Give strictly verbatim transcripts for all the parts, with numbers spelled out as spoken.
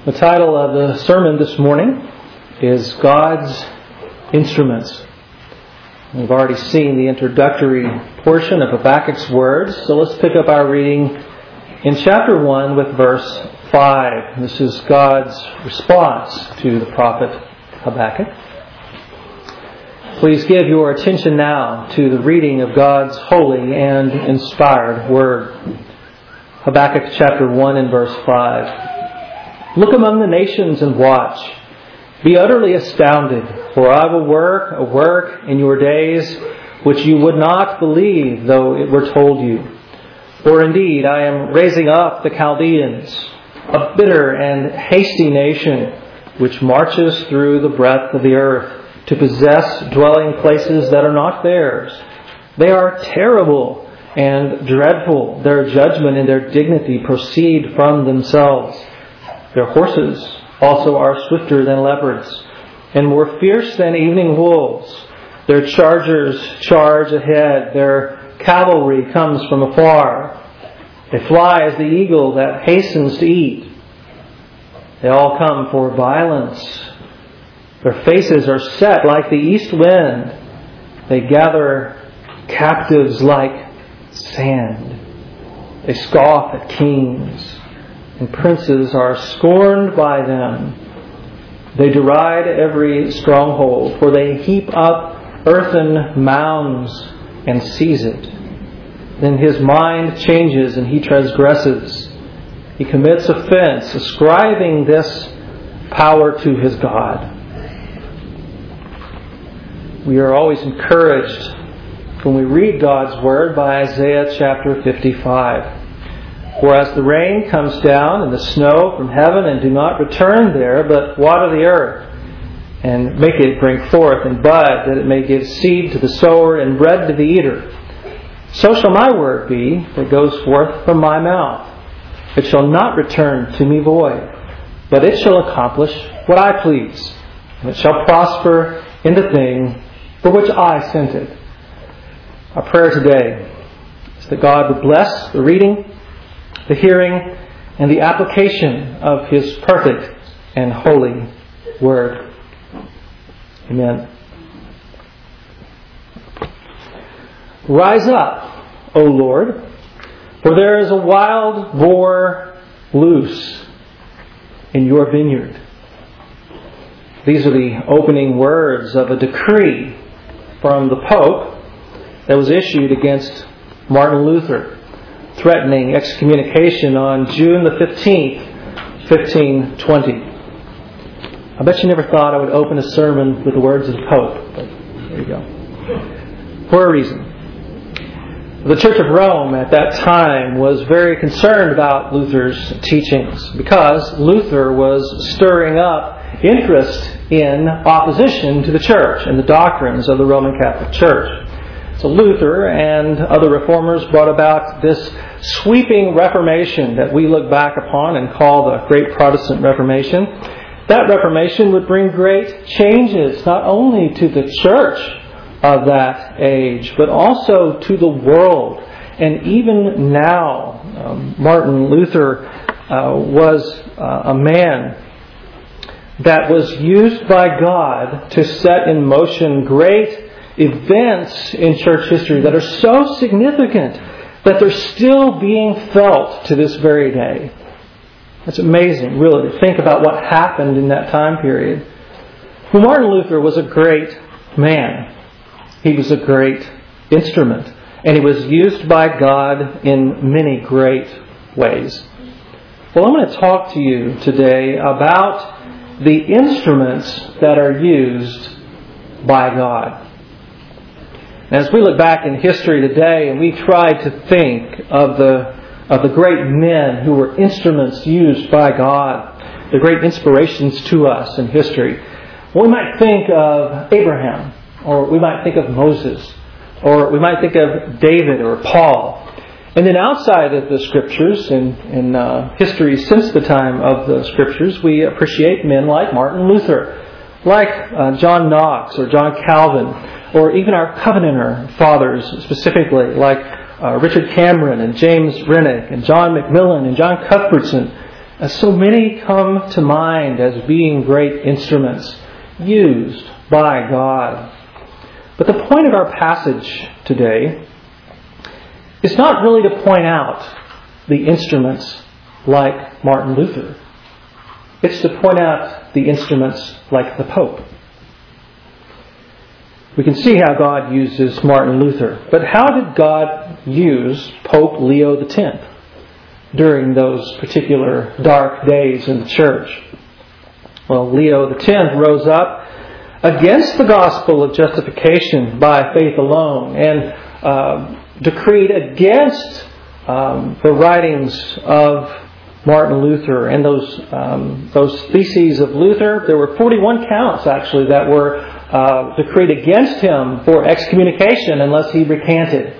The title of the sermon this morning is God's Instruments. We've already seen the introductory portion of Habakkuk's words, so let's pick up our reading in chapter one with verse five. This is God's response to the prophet Habakkuk. Please give your attention now to the reading of God's holy and inspired word. Habakkuk chapter one and verse five. Look among the nations and watch. Be utterly astounded, for I will work a work in your days which you would not believe though it were told you. For indeed I am raising up the Chaldeans, a bitter and hasty nation, which marches through the breadth of the earth to possess dwelling places that are not theirs. They are terrible and dreadful. Their judgment and their dignity proceed from themselves. Their horses also are swifter than leopards, and more fierce than evening wolves. Their chargers charge ahead. Their cavalry comes from afar. They fly as the eagle that hastens to eat. They all come for violence. Their faces are set like the east wind. They gather captives like sand. They scoff at kings, and princes are scorned by them. They deride every stronghold, for they heap up earthen mounds and seize it. Then his mind changes and he transgresses. He commits offense, ascribing this power to his God. We are always encouraged when we read God's Word by Isaiah chapter fifty-five. For as the rain comes down and the snow from heaven and do not return there, but water the earth and make it bring forth and bud, that it may give seed to the sower and bread to the eater, so shall my word be that goes forth from my mouth. It shall not return to me void, but it shall accomplish what I please, and it shall prosper in the thing for which I sent it. Our prayer today is that God would bless the reading, the hearing, and the application of His perfect and holy Word. Amen. Rise up, O Lord, for there is a wild boar loose in your vineyard. These are the opening words of a decree from the Pope that was issued against Martin Luther, threatening excommunication on June the fifteenth, fifteen twenty. I bet you never thought I would open a sermon with the words of the Pope, but there you go. For a reason. The Church of Rome at that time was very concerned about Luther's teachings because Luther was stirring up interest in opposition to the Church and the doctrines of the Roman Catholic Church. So Luther and other reformers brought about this sweeping Reformation that we look back upon and call the Great Protestant Reformation. That Reformation would bring great changes not only to the church of that age, but also to the world. And even now, um, Martin Luther uh, was uh, a man that was used by God to set in motion great events in church history that are so significant that they're still being felt to this very day. It's amazing, really, to think about what happened in that time period. Well, Martin Luther was a great man. He was a great instrument, and he was used by God in many great ways. Well, I'm going to talk to you today about the instruments that are used by God. As we look back in history today and we try to think of the of the great men who were instruments used by God, the great inspirations to us in history, we might think of Abraham, or we might think of Moses, or we might think of David or Paul. And then outside of the Scriptures, in, in uh, history since the time of the Scriptures, we appreciate men like Martin Luther, like uh, John Knox or John Calvin, or even our Covenanter fathers specifically, like uh, Richard Cameron and James Rennick and John Macmillan and John Cuthbertson As so many come to mind as being great instruments used by God. But the point of our passage today is not really to point out the instruments like Martin Luther. It's to point out the instruments like the Pope. We can see how God uses Martin Luther. But how did God use Pope Leo the tenth during those particular dark days in the church? Well, Leo the tenth rose up against the gospel of justification by faith alone and uh, decreed against um, the writings of Martin Luther and those um, those theses of Luther. There were forty-one counts actually that were uh, decreed against him for excommunication unless he recanted.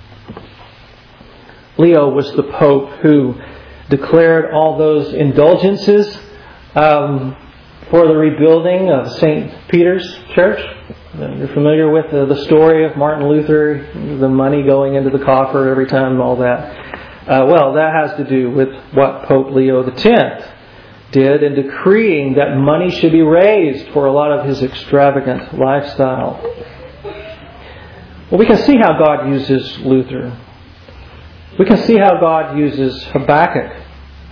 Leo was the Pope who declared all those indulgences um, for the rebuilding of Saint Peter's Church. You're familiar with the, the story of Martin Luther, the money going into the coffer every time, all that. Uh, well, that has to do with what Pope Leo the tenth did in decreeing that money should be raised for a lot of his extravagant lifestyle. Well, we can see how God uses Luther. We can see how God uses Habakkuk.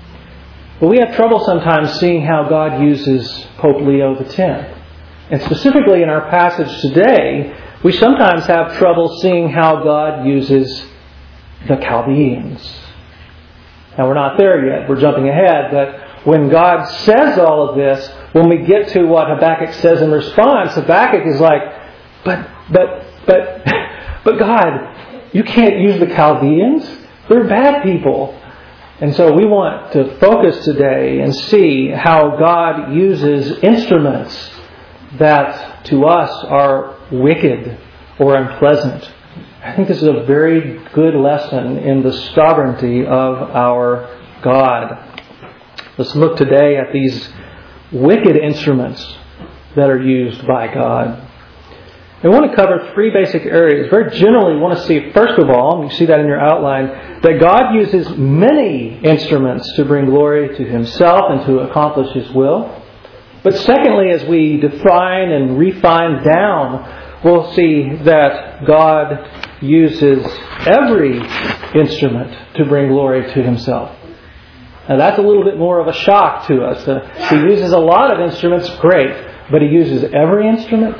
But we have trouble sometimes seeing how God uses Pope Leo the tenth. And specifically in our passage today, we sometimes have trouble seeing how God uses the Chaldeans. Now, we're not there yet. We're jumping ahead. But when God says all of this, when we get to what Habakkuk says in response, Habakkuk is like, but, but, but, but God, you can't use the Chaldeans. They're bad people. And so we want to focus today and see how God uses instruments that to us are wicked or unpleasant. I think this is a very good lesson in the sovereignty of our God. Let's look today at these wicked instruments that are used by God. I want to cover three basic areas. Very generally, we want to see, first of all, you see that in your outline, that God uses many instruments to bring glory to Himself and to accomplish His will. But secondly, as we define and refine down, we'll see that God uses every instrument to bring glory to Himself. Now that's a little bit more of a shock to us. Uh, he uses a lot of instruments, great, but He uses every instrument.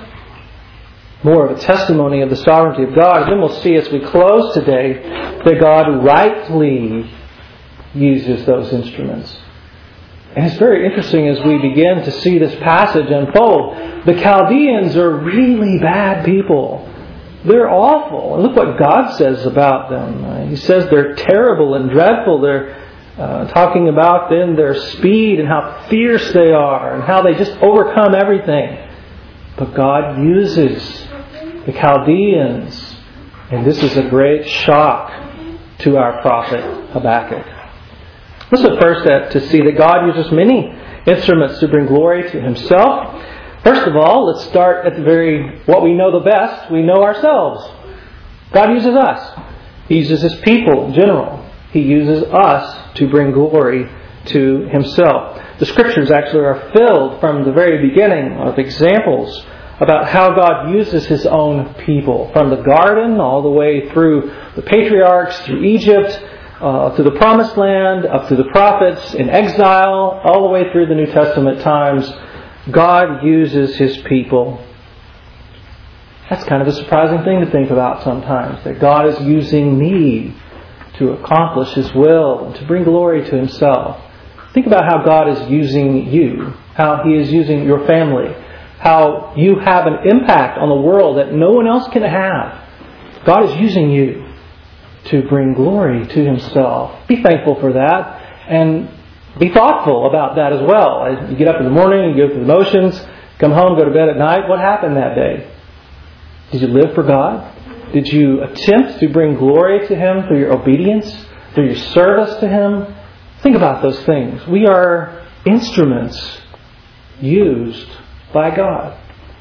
More of a testimony of the sovereignty of God. And then we'll see as we close today that God rightly uses those instruments. And it's very interesting as we begin to see this passage unfold. The Chaldeans are really bad people. They're awful. And look what God says about them. Uh, he says they're terrible and dreadful. They're uh, talking about then their speed and how fierce they are and how they just overcome everything. But God uses the Chaldeans. And this is a great shock to our prophet Habakkuk. Let's look first at to see that God uses many instruments to bring glory to Himself. First of all, let's start at the very, what we know the best. We know ourselves. God uses us. He uses His people in general. He uses us to bring glory to Himself. The Scriptures actually are filled from the very beginning of examples about how God uses His own people. From the garden all the way through the patriarchs, through Egypt, uh, to the promised land, up to the prophets in exile, all the way through the New Testament times. God uses His people. That's kind of a surprising thing to think about sometimes, that God is using me to accomplish His will and to bring glory to Himself. Think about how God is using you, how He is using your family, how you have an impact on the world that no one else can have. God is using you to bring glory to Himself. Be thankful for that and be thoughtful about that as well. As you get up in the morning, you go through the motions, come home, go to bed at night. What happened that day? Did you live for God? Did you attempt to bring glory to Him through your obedience, through your service to Him? Think about those things. We are instruments used by God.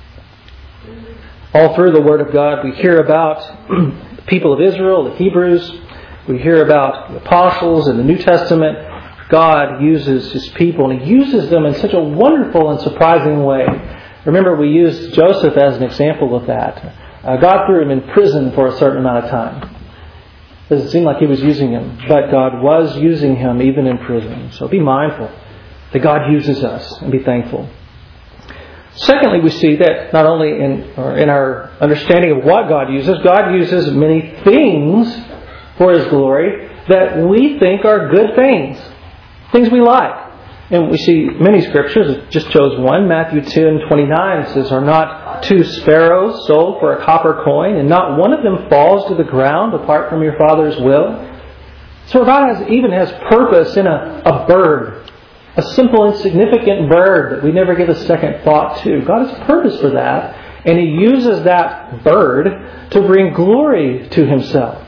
All through the Word of God, we hear about the people of Israel, the Hebrews. We hear about the apostles in the New Testament. God uses His people, and He uses them in such a wonderful and surprising way. Remember, we used Joseph as an example of that. Uh, God threw him in prison for a certain amount of time. Doesn't seem like He was using him, but God was using him even in prison. So be mindful that God uses us, and be thankful. Secondly, we see that not only in, or in our understanding of what God uses, God uses many things for His glory that we think are good things. Things we like. And we see many scriptures. I just chose one. Matthew ten twenty-nine says, "Are not two sparrows sold for a copper coin, and not one of them falls to the ground apart from your Father's will?" So God has, even has purpose in a, a bird. A simple, insignificant bird that we never give a second thought to. God has purpose for that. And He uses that bird to bring glory to Himself.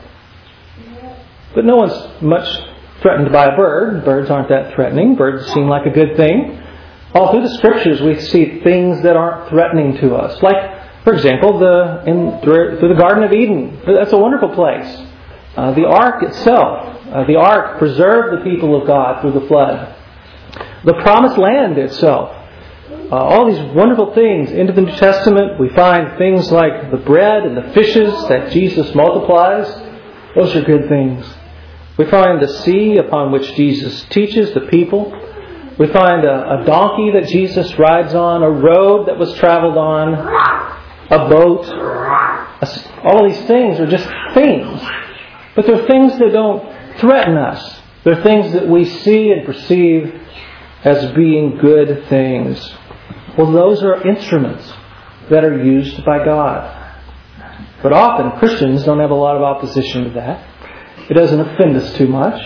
But no one's much threatened by a bird. Birds aren't that threatening. Birds seem like a good thing. All through the Scriptures we see things that aren't threatening to us. Like, for example, the in through the Garden of Eden. That's a wonderful place. Uh, the ark itself. Uh, the ark preserved the people of God through the flood. The Promised Land itself. Uh, all these wonderful things. Into the New Testament we find things like the bread and the fishes that Jesus multiplies. Those are good things. We find the sea upon which Jesus teaches the people. We find a, a donkey that Jesus rides on, a road that was traveled on, a boat. A, all these things are just things. But they're things that don't threaten us. They're things that we see and perceive as being good things. Well, those are instruments that are used by God. But often Christians don't have a lot of opposition to that. It doesn't offend us too much.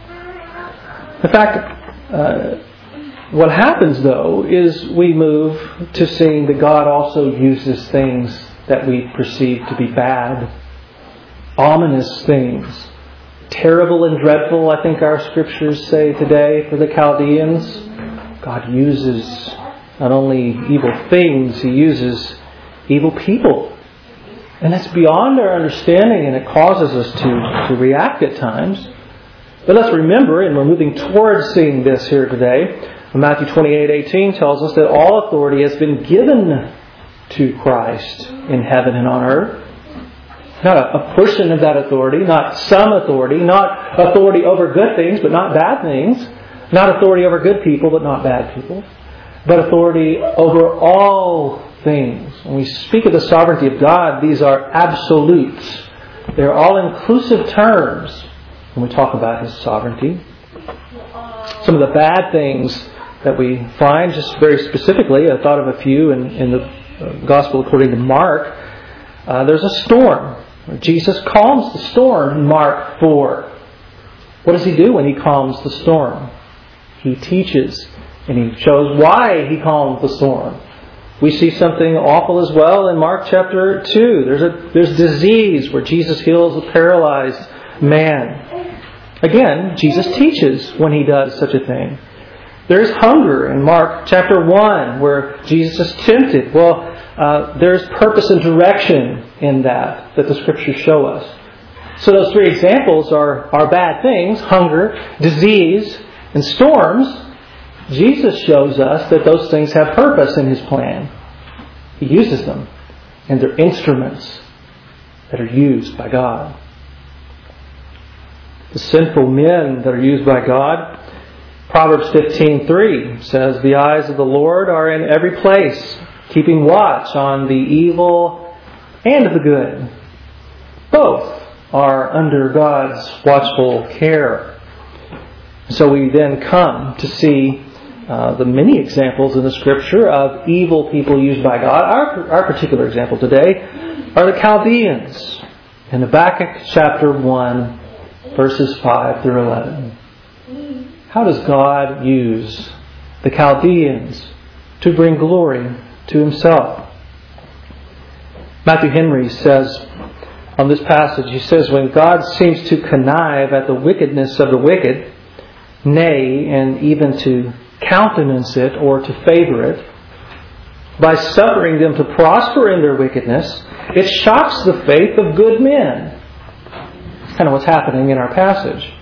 In fact, uh, what happens though is we move to seeing that God also uses things that we perceive to be bad, ominous things, terrible and dreadful, I think our scriptures say today for the Chaldeans. God uses not only evil things, He uses evil people. And that's beyond our understanding, and it causes us to, to react at times. But let's remember, and we're moving towards seeing this here today, Matthew twenty-eight eighteen tells us that all authority has been given to Christ in heaven and on earth. Not a, a portion of that authority, not some authority, not authority over good things, but not bad things. Not authority over good people, but not bad people. But authority over all things. When we speak of the sovereignty of God, these are absolutes. They're all-inclusive terms when we talk about His sovereignty. Some of the bad things that we find, just very specifically, I thought of a few in, in the Gospel according to Mark. Uh, there's a storm. Jesus calms the storm in Mark four. What does He do when He calms the storm? He teaches, and He shows why He calms the storm. We see something awful as well in Mark chapter two. There's a there's disease where Jesus heals a paralyzed man. Again, Jesus teaches when He does such a thing. There's hunger in Mark chapter one where Jesus is tempted. Well, uh, there's purpose and direction in that that the Scriptures show us. So those three examples are, are bad things: hunger, disease, and storms. Jesus shows us that those things have purpose in His plan. He uses them. And they're instruments that are used by God. The sinful men that are used by God, Proverbs fifteen three says, "The eyes of the Lord are in every place, keeping watch on the evil and the good." Both are under God's watchful care. So we then come to see Uh, the many examples in the Scripture of evil people used by God. Our, our particular example today are the Chaldeans in Habakkuk chapter one, verses five through eleven. How does God use the Chaldeans to bring glory to Himself? Matthew Henry says on this passage, he says, "When God seems to connive at the wickedness of the wicked, nay, and even to countenance it or to favor it, by suffering them to prosper in their wickedness, it shocks the faith of good men." That's kind of what's happening in our passage.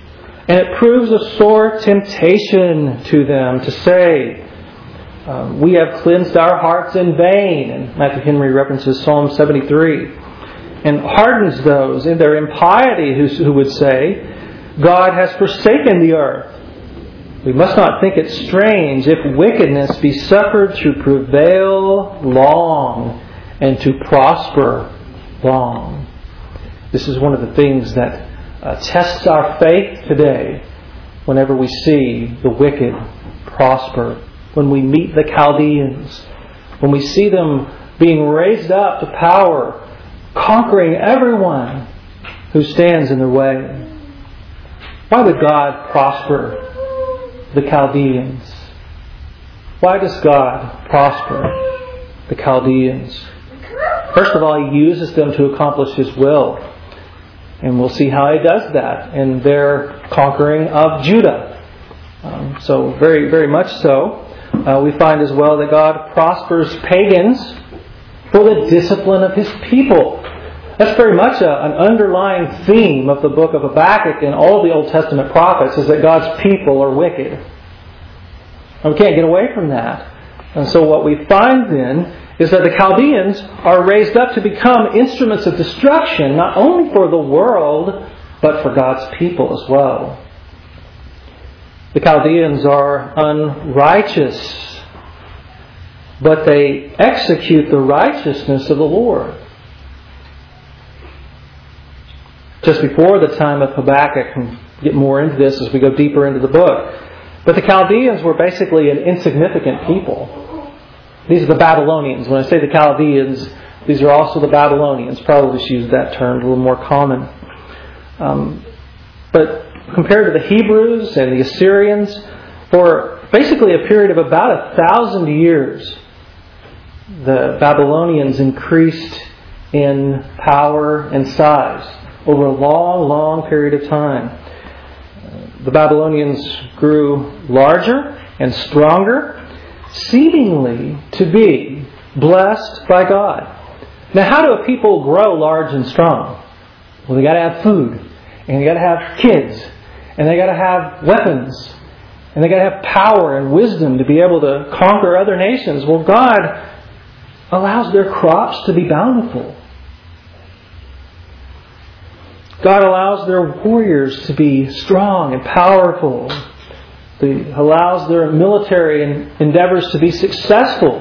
And it proves a sore temptation to them to say, um, we have cleansed our hearts in vain. And Matthew Henry references Psalm seventy-three. And hardens those in their impiety who, who would say, God has forsaken the earth. We must not think it strange if wickedness be suffered to prevail long and to prosper long. This is one of the things that Uh, tests our faith today whenever we see the wicked prosper, when we meet the Chaldeans, when we see them being raised up to power, conquering everyone who stands in their way. Why would God prosper the Chaldeans? Why does God prosper the Chaldeans? First of all, He uses them to accomplish His will. And we'll see how He does that in their conquering of Judah. Um, so very, very much so. Uh, we find as well that God prospers pagans for the discipline of His people. That's very much a, an underlying theme of the book of Habakkuk and all the Old Testament prophets, is that God's people are wicked. And we can't get away from that. And so what we find then is that the Chaldeans are raised up to become instruments of destruction, not only for the world, but for God's people as well. The Chaldeans are unrighteous, but they execute the righteousness of the Lord. Just before the time of Habakkuk, and get more into this as we go deeper into the book, but the Chaldeans were basically an insignificant people. These are the Babylonians. When I say the Chaldeans, these are also the Babylonians. Probably just use that term, a little more common. Um, but compared to the Hebrews and the Assyrians, for basically a period of about a thousand years, the Babylonians increased in power and size over a long, long period of time. The Babylonians grew larger and stronger, seemingly to be blessed by God. Now, how do a people grow large and strong? Well, they got to have food, and they got to have kids, and they got to have weapons, and they got to have power and wisdom to be able to conquer other nations. Well, God allows their crops to be bountiful. God allows their warriors to be strong and powerful. He allows their military endeavors to be successful.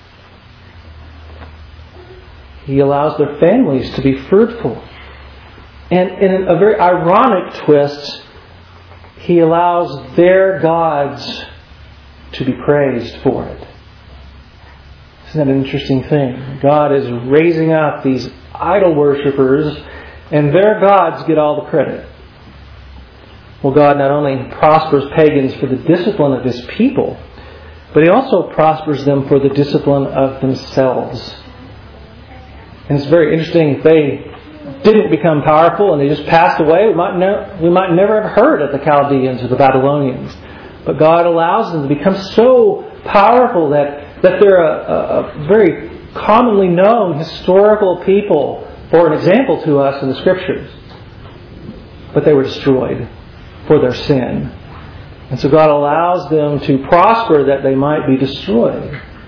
He allows their families to be fruitful. And in a very ironic twist, He allows their gods to be praised for it. Isn't that an interesting thing? God is raising up these idol worshippers, and their gods get all the credit. Well, God not only prospers pagans for the discipline of His people, but He also prospers them for the discipline of themselves. And it's very interesting, if they didn't become powerful and they just passed away, we might, ne- we might never have heard of the Chaldeans or the Babylonians. But God allows them to become so powerful that, that they're a, a, a very commonly known historical people, for an example to us in the Scriptures. But they were destroyed for their sin. And so God allows them to prosper that they might be destroyed.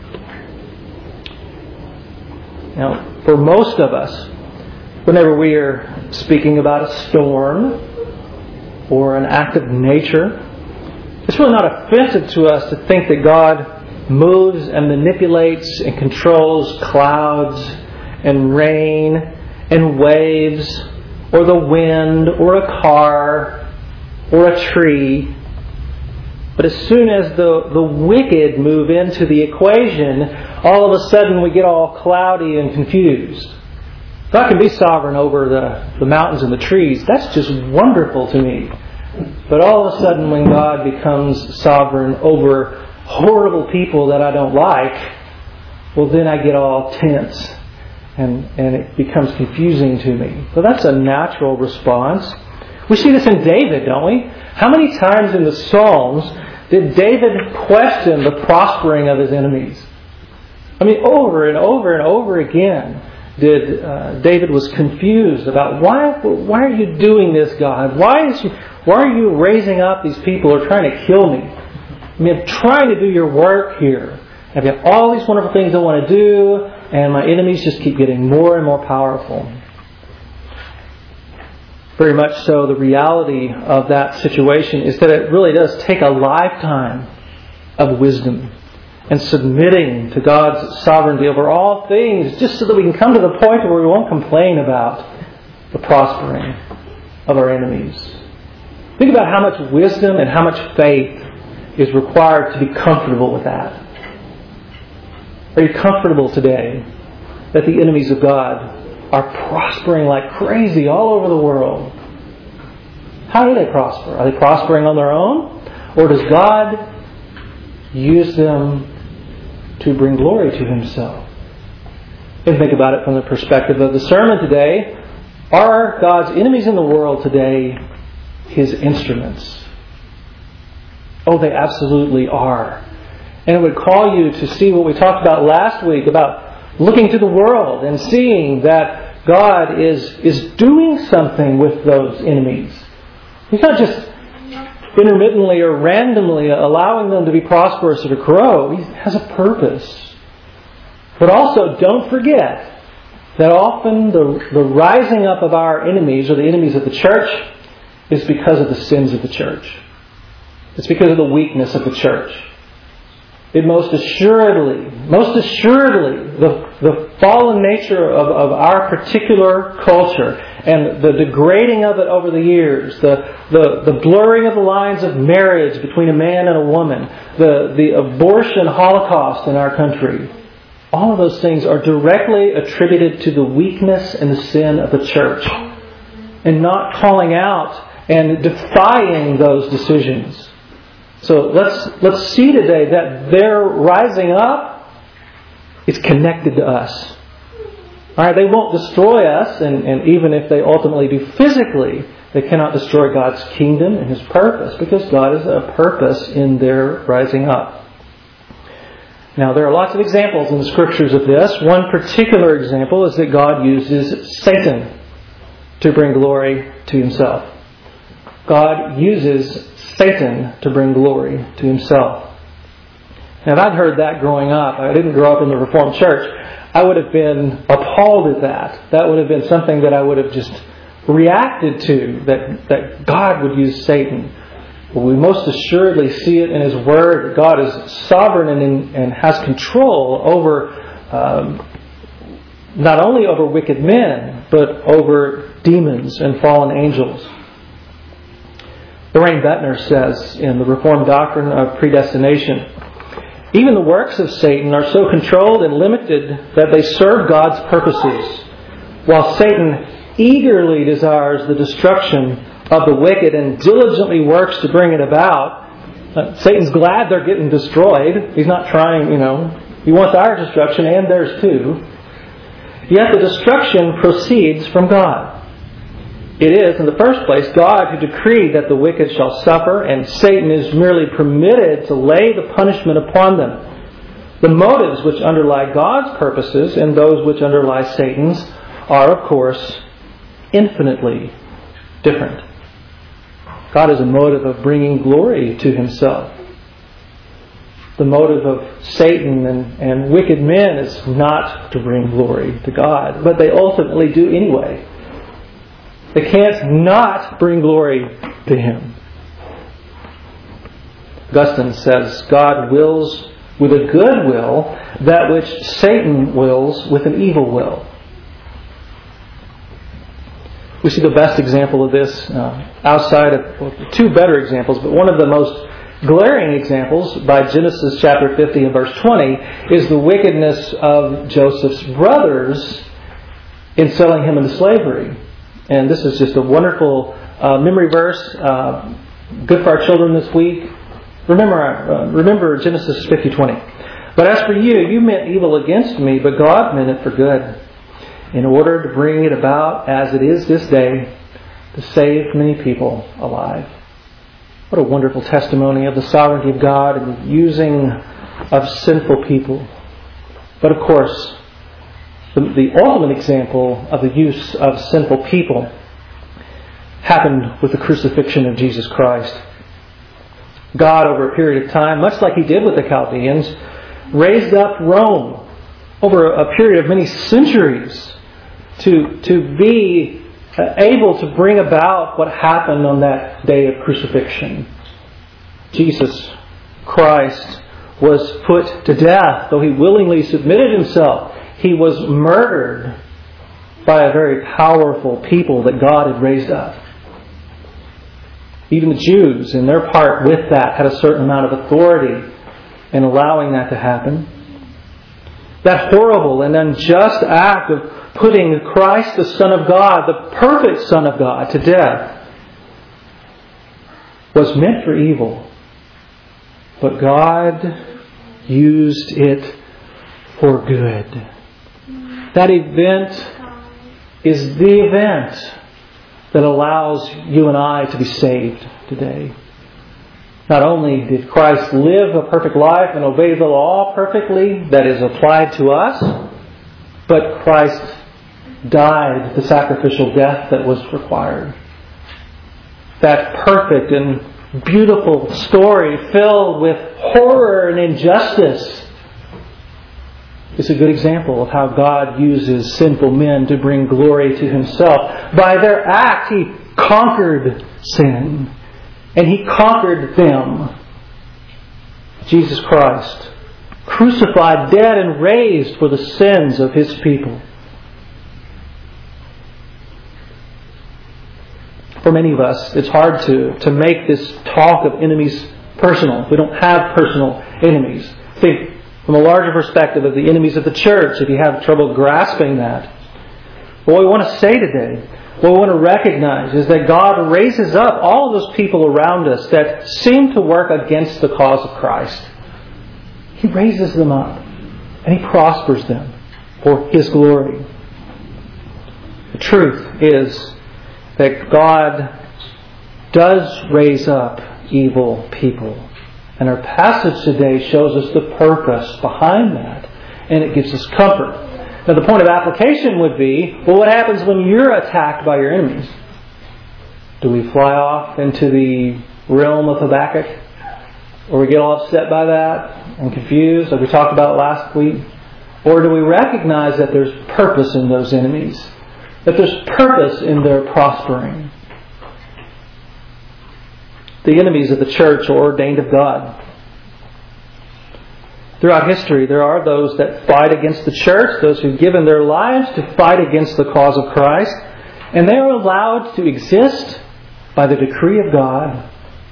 Now, for most of us, whenever we are speaking about a storm or an act of nature, it's really not offensive to us to think that God moves and manipulates and controls clouds and rain and waves or the wind or a car or a tree. But as soon as the, the wicked move into the equation, all of a sudden we get all cloudy and confused. God can be sovereign over the, the mountains and the trees. That's just wonderful to me. But all of a sudden when God becomes sovereign over horrible people that I don't like, well then I get all tense and, and it becomes confusing to me. So that's a natural response. We see this in David, don't we? How many times in the Psalms did David question the prospering of his enemies? I mean, over and over and over again did uh, David was confused about why why are you doing this, God? Why is you Why are you raising up these people who are trying to kill me? I mean, I'm trying to do your work here. I've got all these wonderful things I want to do, and my enemies just keep getting more and more powerful. Very much so, the reality of that situation is that it really does take a lifetime of wisdom and submitting to God's sovereignty over all things, just so that we can come to the point where we won't complain about the prospering of our enemies. Think about how much wisdom and how much faith is required to be comfortable with that. Are you comfortable today that the enemies of God are prospering like crazy all over the world? How do they prosper? Are they prospering on their own? Or does God use them to bring glory to Himself? And think about it from the perspective of the sermon today. Are God's enemies in the world today His instruments? Oh, they absolutely are. And it would call you to see what we talked about last week about looking to the world and seeing that God is, is doing something with those enemies. He's not just intermittently or randomly allowing them to be prosperous or to grow. He has a purpose. But also, don't forget that often the, the rising up of our enemies, or the enemies of the church, is because of the sins of the church. It's because of the weakness of the church. It most assuredly, most assuredly, the, the fallen nature of, of our particular culture and the degrading of it over the years, the, the, the blurring of the lines of marriage between a man and a woman, the, the abortion holocaust in our country, all of those things are directly attributed to the weakness and the sin of the church, and not calling out and defying those decisions. So let's let's see today that their rising up is connected to us. All right, they won't destroy us, and, and even if they ultimately do physically, they cannot destroy God's kingdom and His purpose, because God has a purpose in their rising up. Now, there are lots of examples in the Scriptures of this. One particular example is that God uses Satan to bring glory to Himself. God uses Satan to bring glory to Himself. Now, if I'd heard that growing up, I didn't grow up in the Reformed Church, I would have been appalled at that. That would have been something that I would have just reacted to, that, that God would use Satan. Well, we most assuredly see it in His Word, that God is sovereign and, in, and has control over, um, not only over wicked men, but over demons and fallen angels. Lorraine Bettner says in the Reformed Doctrine of Predestination, even the works of Satan are so controlled and limited that they serve God's purposes, while Satan eagerly desires the destruction of the wicked and diligently works to bring it about. Uh, Satan's glad they're getting destroyed. He's not trying, you know, he wants our destruction and theirs too. Yet the destruction proceeds from God. It is, in the first place, God who decreed that the wicked shall suffer, and Satan is merely permitted to lay the punishment upon them. The motives which underlie God's purposes and those which underlie Satan's are, of course, infinitely different. God has a motive of bringing glory to Himself. The motive of Satan and, and wicked men is not to bring glory to God, but they ultimately do anyway. They can't not bring glory to Him. Augustine says, God wills with a good will that which Satan wills with an evil will. We see the best example of this uh, outside of well, two better examples, but one of the most glaring examples by Genesis chapter fifty and verse twenty is the wickedness of Joseph's brothers in selling him into slavery. And this is just a wonderful uh, memory verse, uh, good for our children this week. Remember, uh, remember Genesis fifty twenty. But as for you, you meant evil against me, but God meant it for good, in order to bring it about as it is this day, to save many people alive. What a wonderful testimony of the sovereignty of God and the using of sinful people. But of course, the, the ultimate example of the use of sinful people happened with the crucifixion of Jesus Christ. God, over a period of time, much like He did with the Chaldeans, raised up Rome over a period of many centuries to, to be able to bring about what happened on that day of crucifixion. Jesus Christ was put to death, though He willingly submitted Himself. He was murdered by a very powerful people that God had raised up. Even the Jews, in their part with that, had a certain amount of authority in allowing that to happen. That horrible and unjust act of putting Christ, the Son of God, the perfect Son of God, to death was meant for evil. But God used it for good. That event is the event that allows you and I to be saved today. Not only did Christ live a perfect life and obey the law perfectly that is applied to us, but Christ died the sacrificial death that was required. That perfect and beautiful story filled with horror and injustice is a good example of how God uses sinful men to bring glory to Himself. By their act, He conquered sin. And He conquered them. Jesus Christ, crucified, dead, and raised for the sins of His people. For many of us, it's hard to, to make this talk of enemies personal. We don't have personal enemies. Think from a larger perspective of the enemies of the church, if you have trouble grasping that. What we want to say today, what we want to recognize is that God raises up all of those people around us that seem to work against the cause of Christ. He raises them up and He prospers them for His glory. The truth is that God does raise up evil people. And our passage today shows us the purpose behind that. And it gives us comfort. Now the point of application would be, well, what happens when you're attacked by your enemies? Do we fly off into the realm of Habakkuk? Or we get all upset by that and confused, like we talked about last week? Or do we recognize that there's purpose in those enemies? That there's purpose in their prospering? The enemies of the church are ordained of God. Throughout history, there are those that fight against the church, those who've given their lives to fight against the cause of Christ, and they are allowed to exist by the decree of God.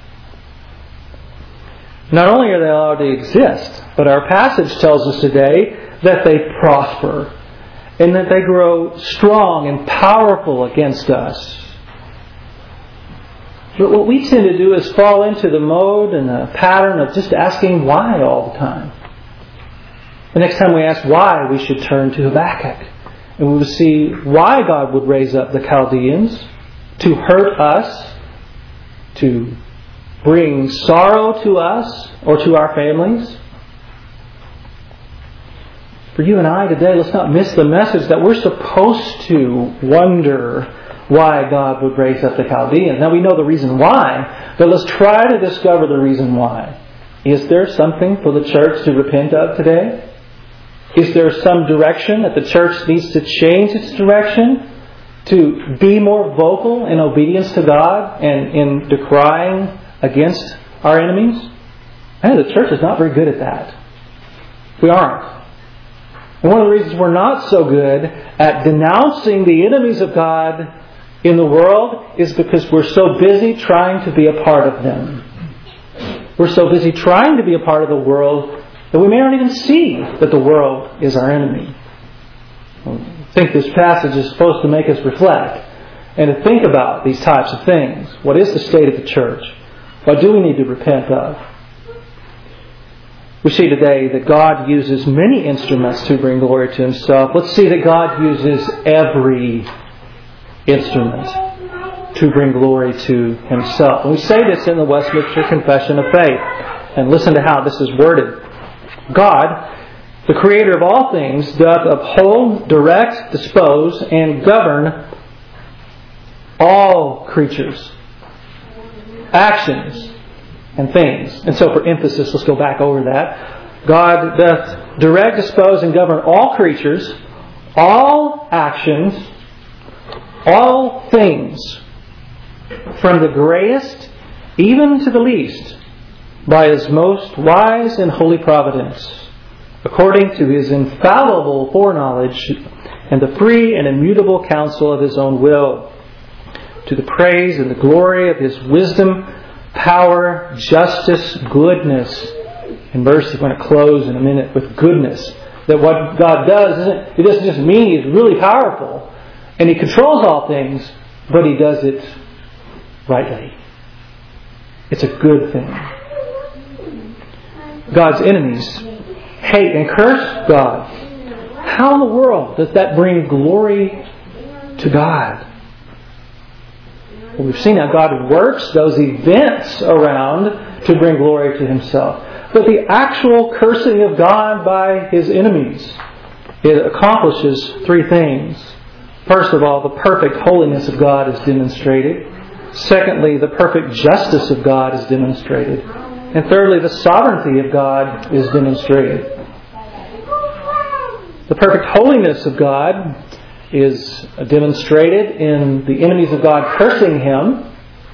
Not only are they allowed to exist, but our passage tells us today that they prosper and that they grow strong and powerful against us. But what we tend to do is fall into the mode and the pattern of just asking why all the time. The next time we ask why, we should turn to Habakkuk. And we will see why God would raise up the Chaldeans to hurt us, to bring sorrow to us or to our families. For you and I today, let's not miss the message that we're supposed to wonder why God would raise up the Chaldeans. Now we know the reason why, but let's try to discover the reason why. Is there something for the church to repent of today? Is there some direction that the church needs to change its direction to be more vocal in obedience to God and in decrying against our enemies? I know the church is not very good at that. We aren't. And one of the reasons we're not so good at denouncing the enemies of God in the world is because we're so busy trying to be a part of them. We're so busy trying to be a part of the world that we may not even see that the world is our enemy. I think this passage is supposed to make us reflect and to think about these types of things. What is the state of the church? What do we need to repent of? We see today that God uses many instruments to bring glory to Himself. Let's see that God uses every instrument to bring glory to Himself. And we say this in the Westminster Confession of Faith. And listen to how this is worded. God, the Creator of all things, doth uphold, direct, dispose, and govern all creatures, actions, and things. And so for emphasis, let's go back over that. God doth direct, dispose, and govern all creatures, all actions, all things, from the greatest even to the least, by His most wise and holy providence, according to His infallible foreknowledge and the free and immutable counsel of His own will, to the praise and the glory of His wisdom, power, justice, goodness, and mercy. We're going to close in a minute with goodness. That what God does, isn't, it doesn't just mean He's really powerful and He controls all things, but He does it rightly. It's a good thing. God's enemies hate and curse God. How in the world does that bring glory to God? Well, we've seen how God works those events around to bring glory to Himself. But the actual cursing of God by His enemies, it accomplishes three things. First of all, the perfect holiness of God is demonstrated. Secondly, the perfect justice of God is demonstrated. And thirdly, the sovereignty of God is demonstrated. The perfect holiness of God is demonstrated in the enemies of God cursing Him.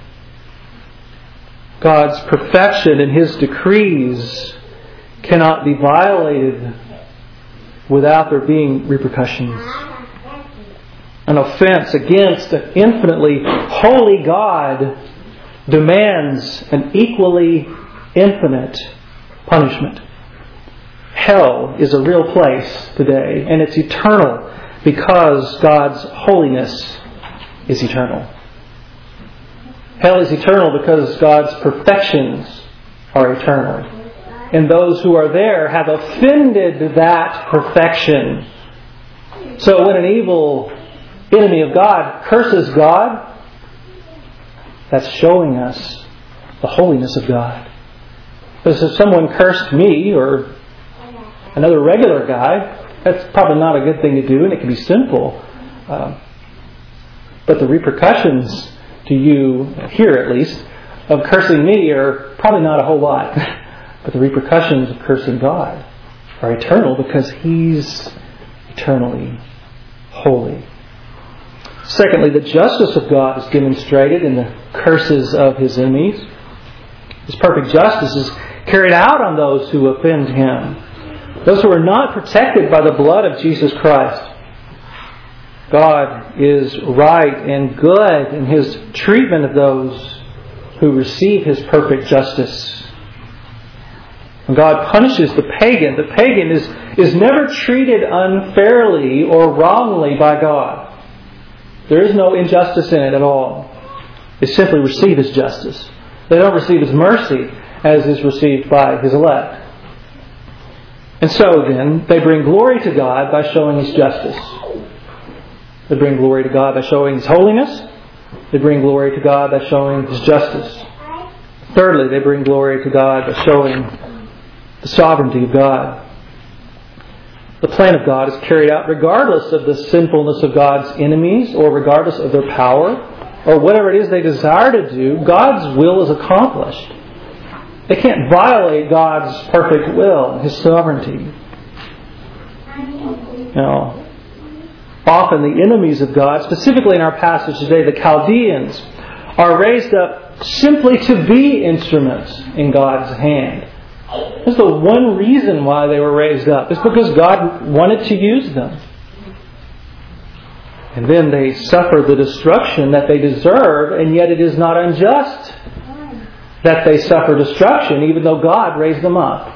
God's perfection and His decrees cannot be violated without there being repercussions. An offense against an infinitely holy God demands an equally infinite punishment. Hell is a real place today, and it's eternal because God's holiness is eternal. Hell is eternal because God's perfections are eternal. And those who are there have offended that perfection. So when an evil enemy of God curses God, that's showing us the holiness of God. Because if someone cursed me or another regular guy, that's probably not a good thing to do, and it can be sinful. Uh, but the repercussions to you, here at least, of cursing me are probably not a whole lot. But the repercussions of cursing God are eternal because He's eternally holy. Secondly, the justice of God is demonstrated in the curses of His enemies. His perfect justice is carried out on those who offend Him. Those who are not protected by the blood of Jesus Christ. God is right and good in His treatment of those who receive His perfect justice. When God punishes the pagan, the pagan is, is never treated unfairly or wrongly by God. There is no injustice in it at all. They simply receive His justice. They don't receive His mercy as is received by His elect. And so then, they bring glory to God by showing His justice. They bring glory to God by showing His holiness. They bring glory to God by showing His justice. Thirdly, they bring glory to God by showing the sovereignty of God. The plan of God is carried out regardless of the sinfulness of God's enemies or regardless of their power or whatever it is they desire to do. God's will is accomplished. They can't violate God's perfect will, His sovereignty. Now, often the enemies of God, specifically in our passage today, the Chaldeans, are raised up simply to be instruments in God's hand. That's the one reason why they were raised up. It's because God wanted to use them. And then they suffer the destruction that they deserve, and yet it is not unjust that they suffer destruction, even though God raised them up.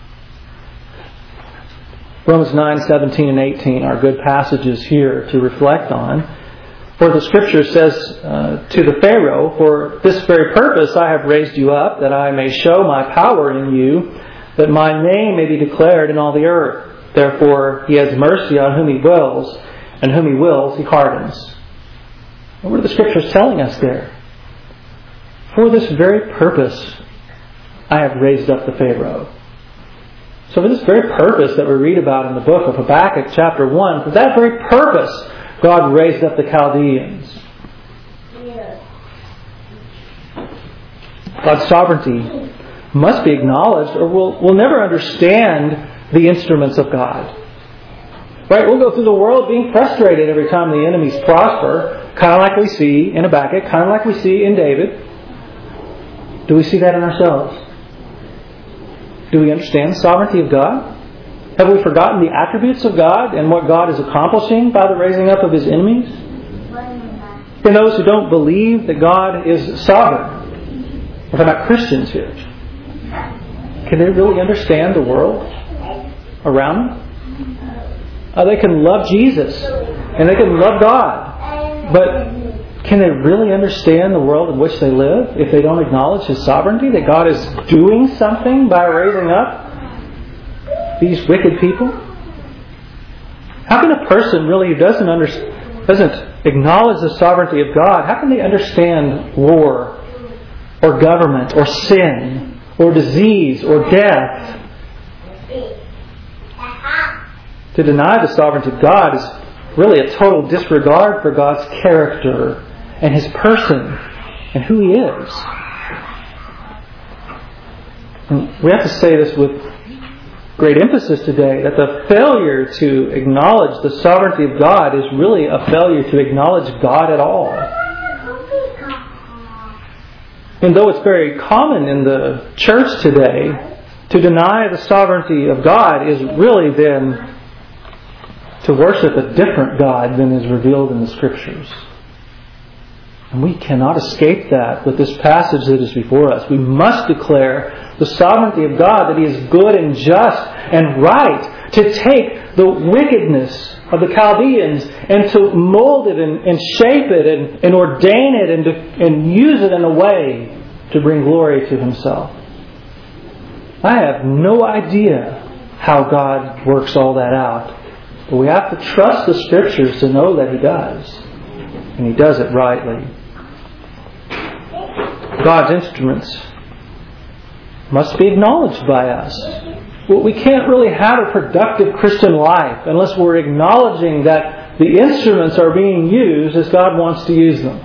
Romans nine, seventeen and eighteen are good passages here to reflect on. For the Scripture says uh, to the Pharaoh, "For this very purpose I have raised you up, that I may show my power in you, that my name may be declared in all the earth. Therefore He has mercy on whom He wills, and whom He wills He hardens." And what are the Scriptures telling us there? For this very purpose I have raised up the Pharaoh. So for this very purpose that we read about in the book of Habakkuk chapter one, for that very purpose God raised up the Chaldeans. God's sovereignty must be acknowledged, or we'll, we'll never understand the instruments of God. Right? We'll go through the world being frustrated every time the enemies prosper, kind of like we see in Habakkuk, kind of like we see in David. Do we see that in ourselves? Do we understand the sovereignty of God? Have we forgotten the attributes of God and what God is accomplishing by the raising up of His enemies? For those who don't believe that God is sovereign, we're talking about Christians here. Can they really understand the world around them? Uh, they can love Jesus and they can love God, but can they really understand the world in which they live if they don't acknowledge His sovereignty, that God is doing something by raising up these wicked people? How can a person really who doesn't under, doesn't acknowledge the sovereignty of God, how can they understand war or government or sin or disease or death? To deny the sovereignty of God is really a total disregard for God's character and His person and who He is. And we have to say this with great emphasis today, that the failure to acknowledge the sovereignty of God is really a failure to acknowledge God at all. And though it's very common in the church today to deny the sovereignty of God, is really then to worship a different God than is revealed in the Scriptures. And we cannot escape that with this passage that is before us. We must declare the sovereignty of God, that He is good and just and right to take the wickedness of the Chaldeans and to mold it and, and shape it and, and ordain it and, to, and use it in a way to bring glory to Himself. I have no idea how God works all that out. But we have to trust the Scriptures to know that He does. And He does it rightly. God's instruments must be acknowledged by us. Well, we can't really have a productive Christian life unless we're acknowledging that the instruments are being used as God wants to use them.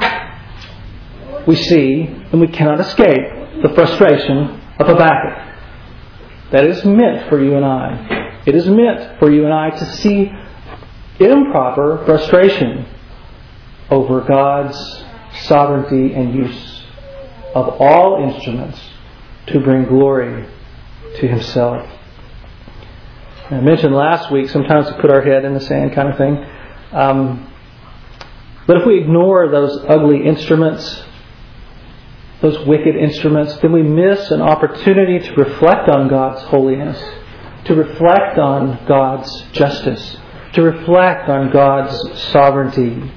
We see, and we cannot escape, the frustration of Habakkuk. That is meant for you and I. It is meant for you and I to see improper frustration over God's sovereignty and use of all instruments to bring glory to Himself. I mentioned last week, sometimes we put our head in the sand kind of thing. Um, but if we ignore those ugly instruments, those wicked instruments, then we miss an opportunity to reflect on God's holiness, to reflect on God's justice, to reflect on God's sovereignty.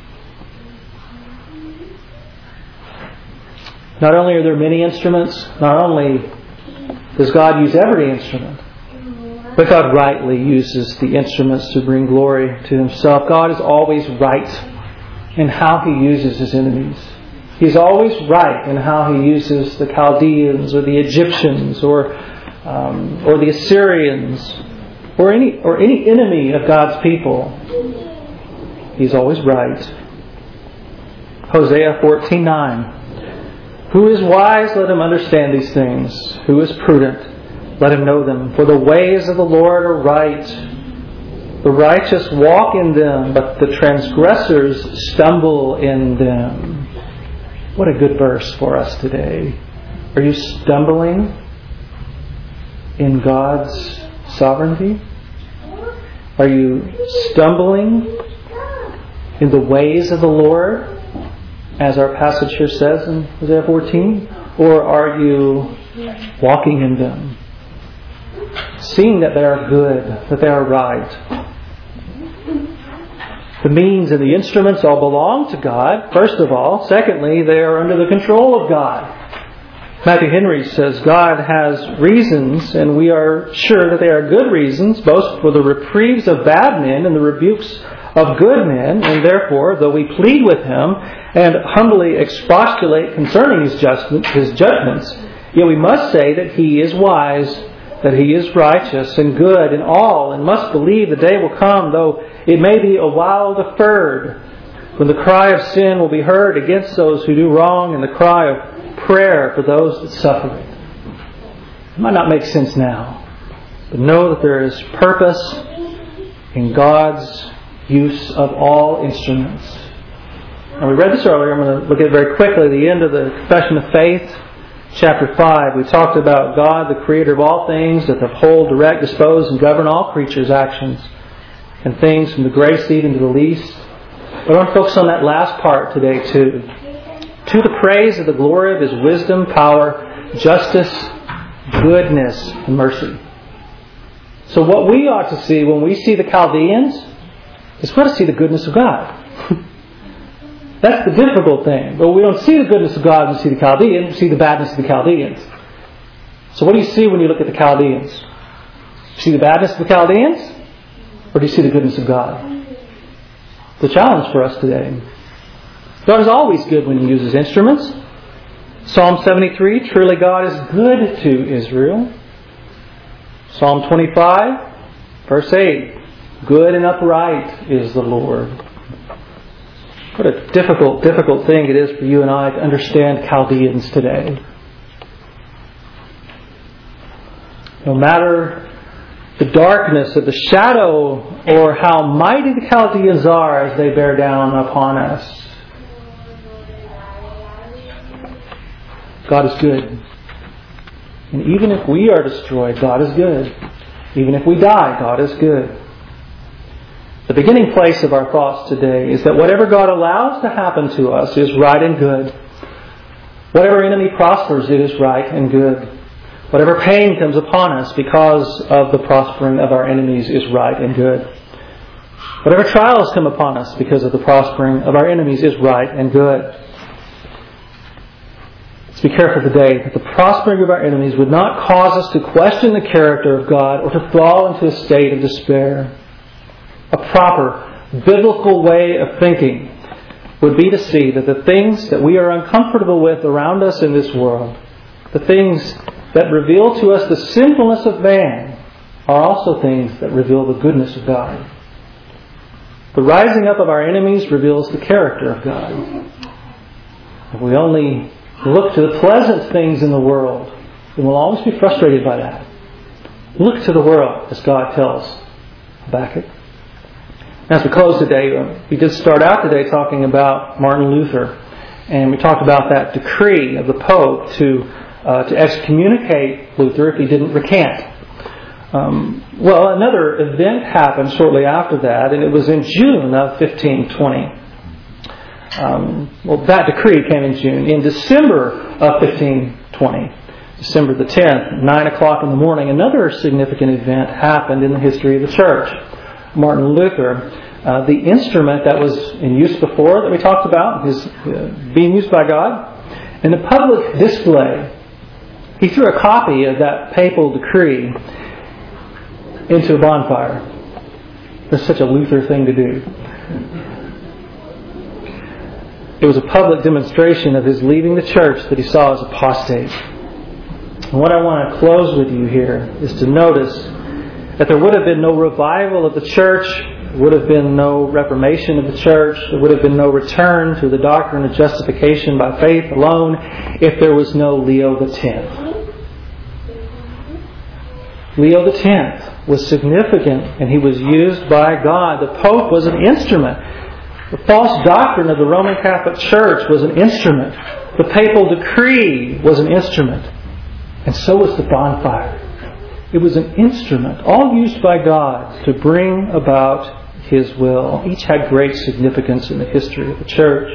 Not only are there many instruments, not only does God use every instrument, but God rightly uses the instruments to bring glory to Himself. God is always right in how He uses His enemies. He's always right in how He uses the Chaldeans or the Egyptians or um, or the Assyrians or any or any enemy of God's people. He's always right. Hosea fourteen nine. Who is wise, let him understand these things. Who is prudent, let him know them. For the ways of the Lord are right. The righteous walk in them, but the transgressors stumble in them. What a good verse for us today. Are you stumbling in God's sovereignty? Are you stumbling in the ways of the Lord, as our passage here says in Hosea fourteen? Or are you walking in them, seeing that they are good, that they are right? The means and the instruments all belong to God, first of all. Secondly, they are under the control of God. Matthew Henry says God has reasons, and we are sure that they are good reasons, both for the reprieves of bad men and the rebukes of good men, and therefore, though we plead with Him and humbly expostulate concerning His judgment, His judgments, yet we must say that He is wise, that He is righteous and good in all, and must believe the day will come, though it may be a while deferred, when the cry of sin will be heard against those who do wrong, and the cry of prayer for those that suffer it. It might not make sense now, but know that there is purpose in God's use of all instruments. And we read this earlier. I'm going to look at it very quickly. The end of the Confession of Faith, chapter five. We talked about God, the creator of all things, that uphold, direct, dispose, and govern all creatures' actions and things, from the greatest even to the least. But I want to focus on that last part today too. To the praise of the glory of His wisdom, power, justice, goodness, and mercy. So what we ought to see when we see the Chaldeans is we ought to see the goodness of God. That's the difficult thing. But we don't see the goodness of God when we see the Chaldeans. We see the badness of the Chaldeans. So what do you see when you look at the Chaldeans? Do you see the badness of the Chaldeans? Or do you see the goodness of God? The challenge for us today. God is always good when He uses instruments. Psalm seventy-three, truly God is good to Israel. Psalm twenty-five, verse eight, good and upright is the Lord. What a difficult, difficult thing it is for you and I to understand Chaldeans today. No matter the darkness of the shadow or how mighty the Chaldeans are as they bear down upon us, God is good. And even if we are destroyed, God is good. Even if we die, God is good. The beginning place of our thoughts today is that whatever God allows to happen to us is right and good. Whatever enemy prospers, it is right and good. Whatever pain comes upon us because of the prospering of our enemies is right and good. Whatever trials come upon us because of the prospering of our enemies is right and good. Let's be careful today that the prospering of our enemies would not cause us to question the character of God or to fall into a state of despair. A proper biblical way of thinking would be to see that the things that we are uncomfortable with around us in this world, the things that reveal to us the sinfulness of man, are also things that reveal the goodness of God. The rising up of our enemies reveals the character of God. If we only look to the pleasant things in the world, then we'll always be frustrated by that. Look to the world, as God tells Habakkuk. As we close today, we did start out today talking about Martin Luther. And we talked about that decree of the Pope to uh, to excommunicate Luther if he didn't recant. Um, well, another event happened shortly after that, and it was in June of fifteen twenty. Um, well, that decree came in June. In December of fifteen twenty, December the tenth, nine o'clock in the morning, another significant event happened in the history of the church. Martin Luther, uh, the instrument that was in use before that we talked about, is uh, being used by God. In a public display, he threw a copy of that papal decree into a bonfire. That's such a Luther thing to do. It was a public demonstration of his leaving the church that he saw as apostate. And what I want to close with you here is to notice that there would have been no revival of the church, there would have been no reformation of the church, there would have been no return to the doctrine of justification by faith alone if there was no Leo the Tenth. Leo the Tenth was significant and he was used by God. The Pope was an instrument. The false doctrine of the Roman Catholic Church was an instrument. The papal decree was an instrument. And so was the bonfire. It was an instrument, all used by God to bring about His will. Each had great significance in the history of the church.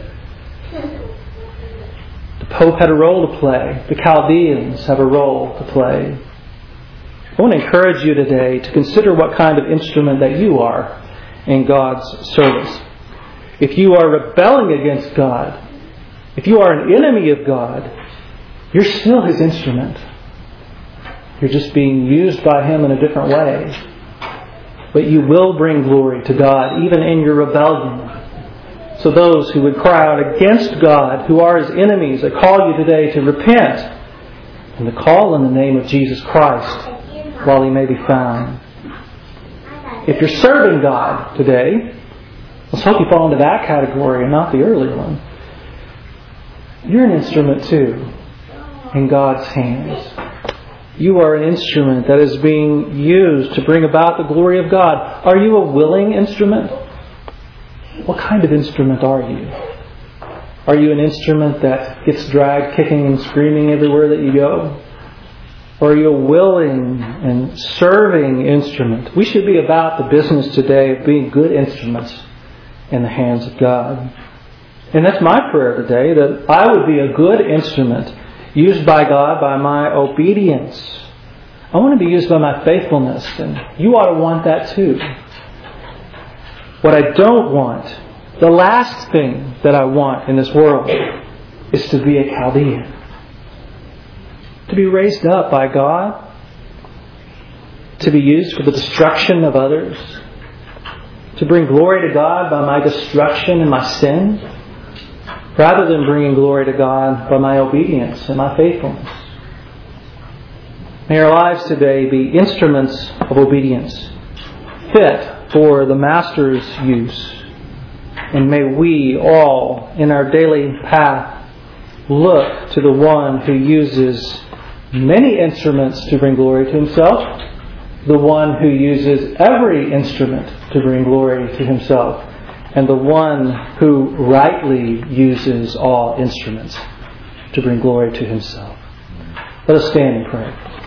The Pope had a role to play. The Chaldeans have a role to play. I want to encourage you today to consider what kind of instrument that you are in God's service. If you are rebelling against God, if you are an enemy of God, you're still His instrument. You're just being used by Him in a different way. But you will bring glory to God, even in your rebellion. So those who would cry out against God, who are His enemies, I call you today to repent and to call on the name of Jesus Christ while He may be found. If you're serving God today, let's hope you fall into that category and not the earlier one. You're an instrument too in God's hands. You are an instrument that is being used to bring about the glory of God. Are you a willing instrument? What kind of instrument are you? Are you an instrument that gets dragged kicking and screaming everywhere that you go? Or are you a willing and serving instrument? We should be about the business today of being good instruments in the hands of God. And that's my prayer today, that I would be a good instrument used by God by my obedience. I want to be used by my faithfulness, and you ought to want that too. What I don't want, the last thing that I want in this world, is to be a Chaldean. To be raised up by God, to be used for the destruction of others, to bring glory to God by my destruction and my sin, rather than bringing glory to God by my obedience and my faithfulness. May our lives today be instruments of obedience, fit for the Master's use. And may we all, in our daily path, look to the one who uses many instruments to bring glory to Himself, the one who uses every instrument to bring glory to Himself, and the one who rightly uses all instruments to bring glory to Himself. Let us stand and pray.